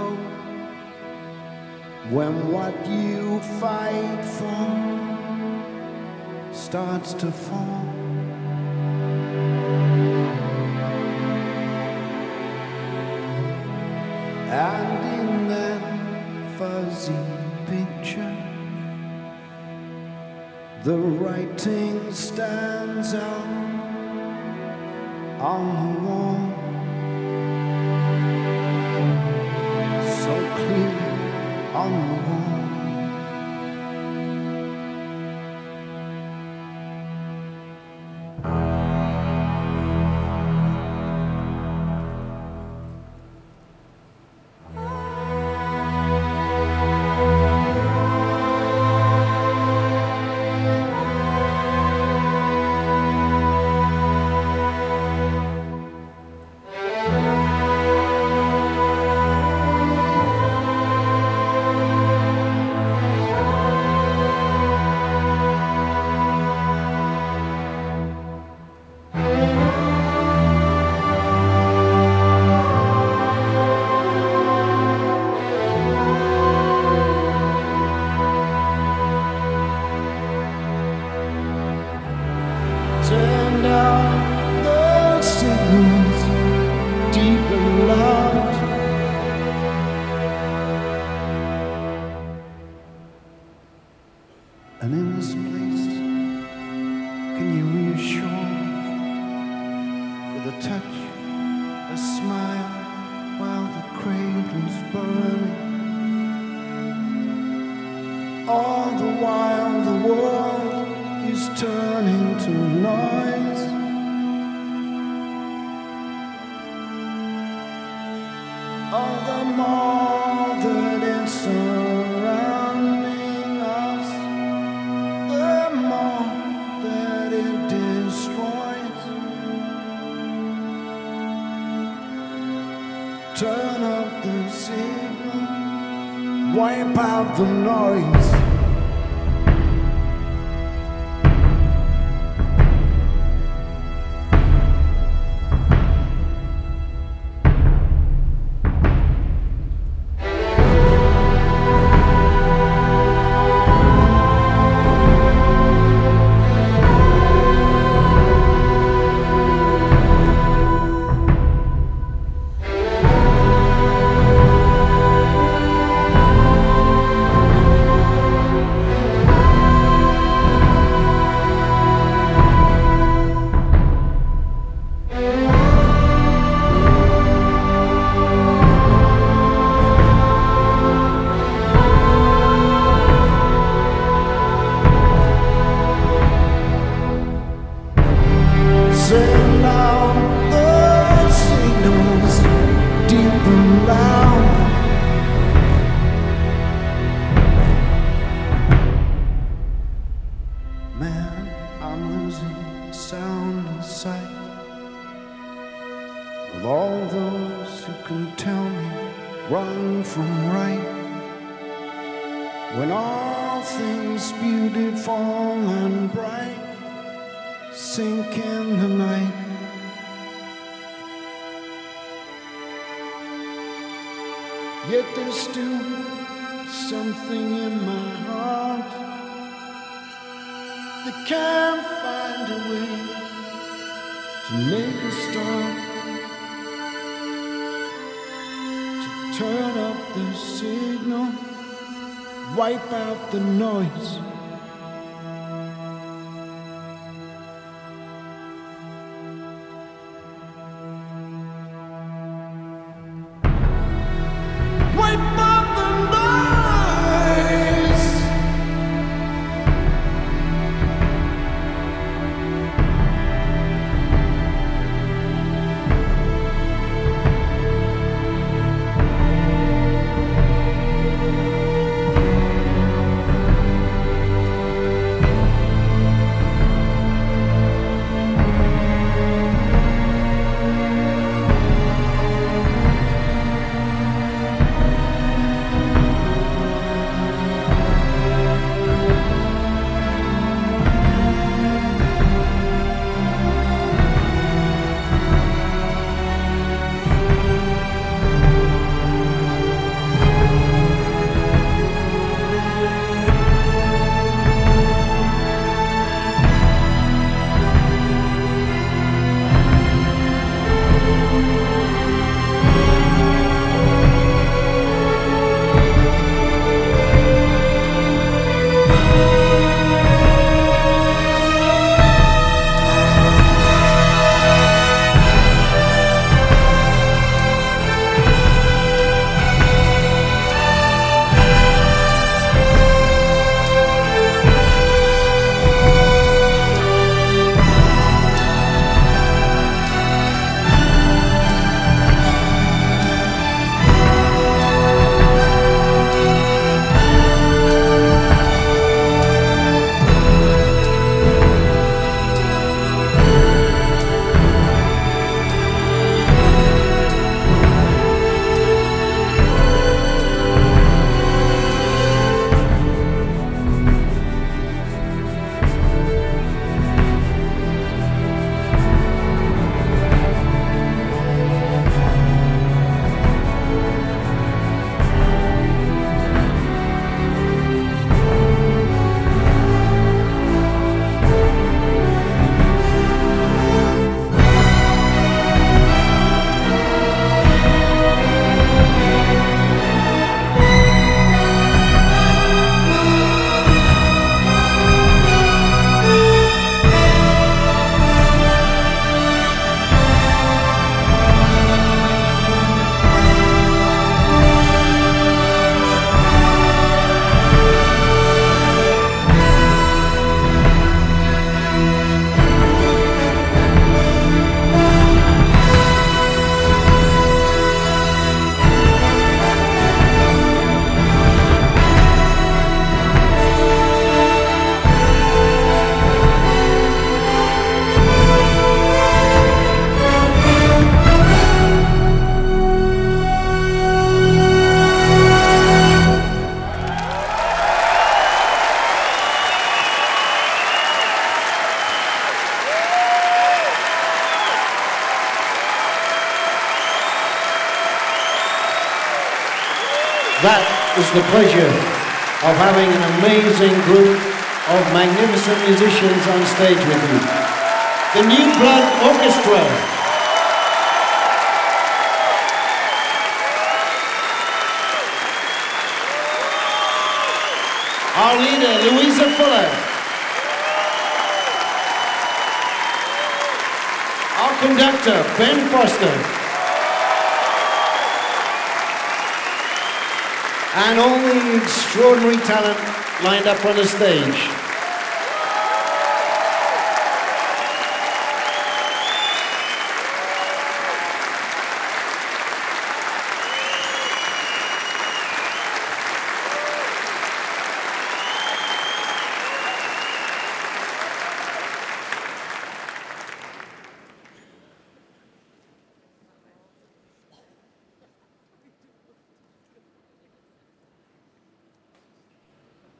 know when what you fight for starts to fall. And in that fuzzy picture, the writing stands out on the wall, so clearly on the wall. Turn down the signals deep and loud. And in this place, can you reassure me with a touch, a smile, while the cradle's burning? All the while the world is turning to noise. All the more that it's surrounding us, the more that it destroys. Turn up the signal, wipe out the noise. Send out the signals deep and loud. Man, I'm losing sound and sight of all those who can tell me wrong from right, when all things beautiful and bright sink in the night. Yet there's still something in my heart that can't find a way to make a start, to turn up the signal, wipe out the noise. Wipe out the noise. That is the pleasure of having an amazing group of magnificent musicians on stage with you. The New Blood Orchestra. Our leader, Louisa Fuller. Our conductor, Ben Foster. And all the extraordinary talent lined up on the stage.